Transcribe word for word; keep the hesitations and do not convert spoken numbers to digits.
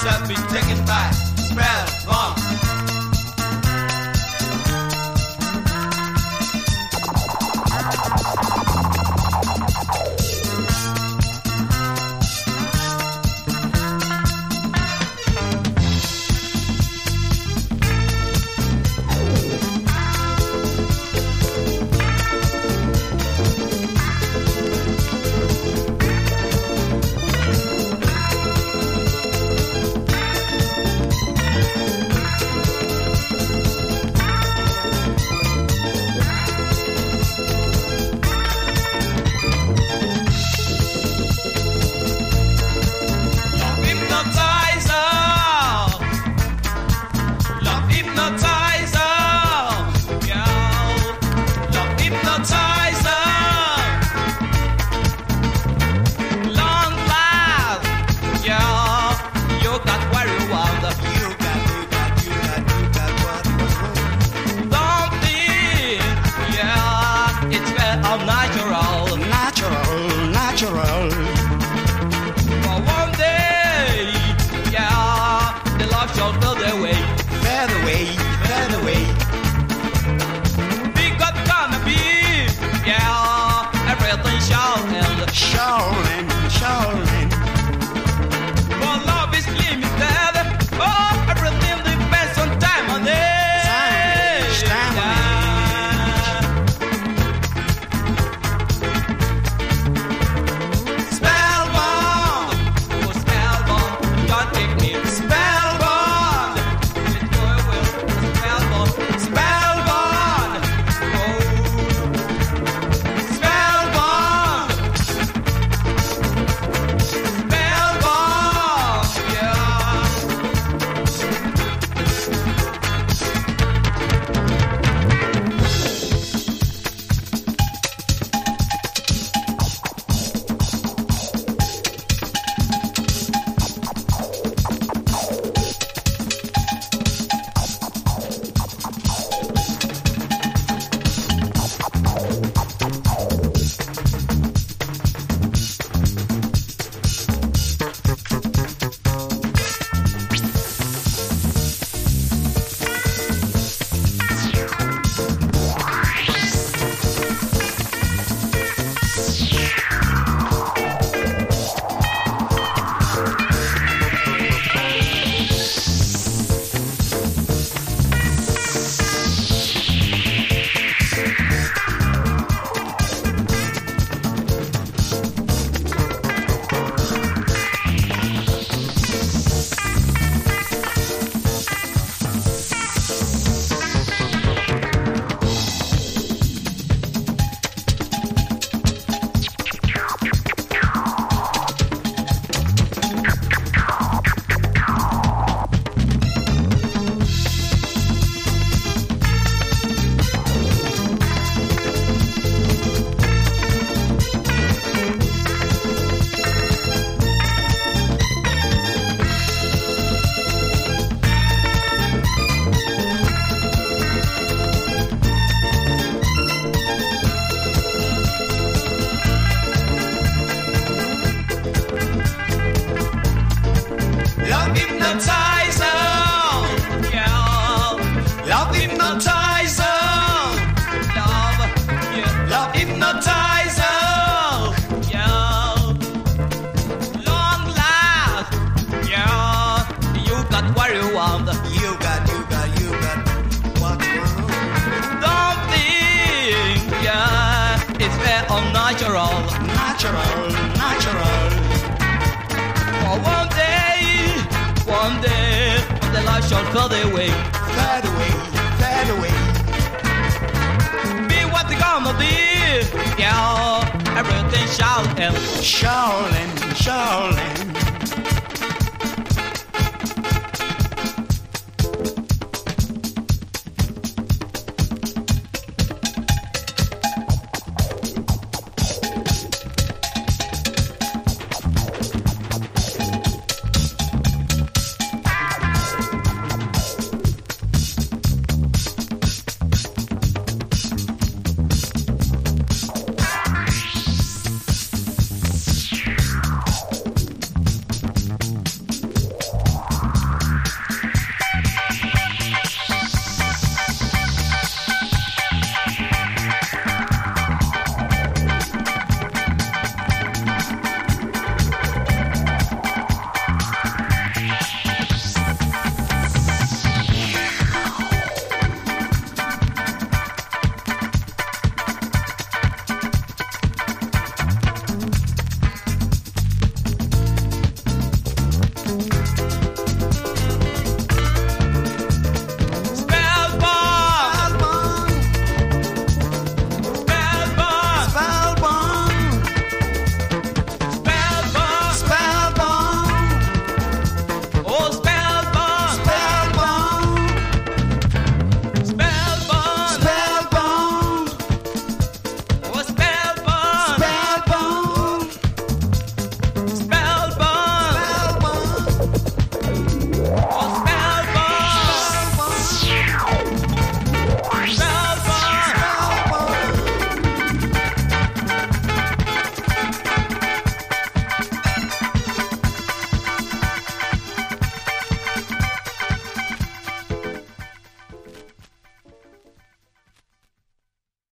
yourself be taken by spellbound. Natural, natural, natural. For one day, yeah, the love shall fade away, fade away, fade away. Be God gonna be, yeah, everything shall end, shall end, shall end. For love is limited, oh, everything depends on time and day. Time, time, yeah. You got, you got, you got what you want. Don't think, yeah, it's fair or natural, natural, natural. For one day, one day, when the light shall fade away, fade away, fade away. Be what they gonna be, yeah, everything shall end, shall end, shall end.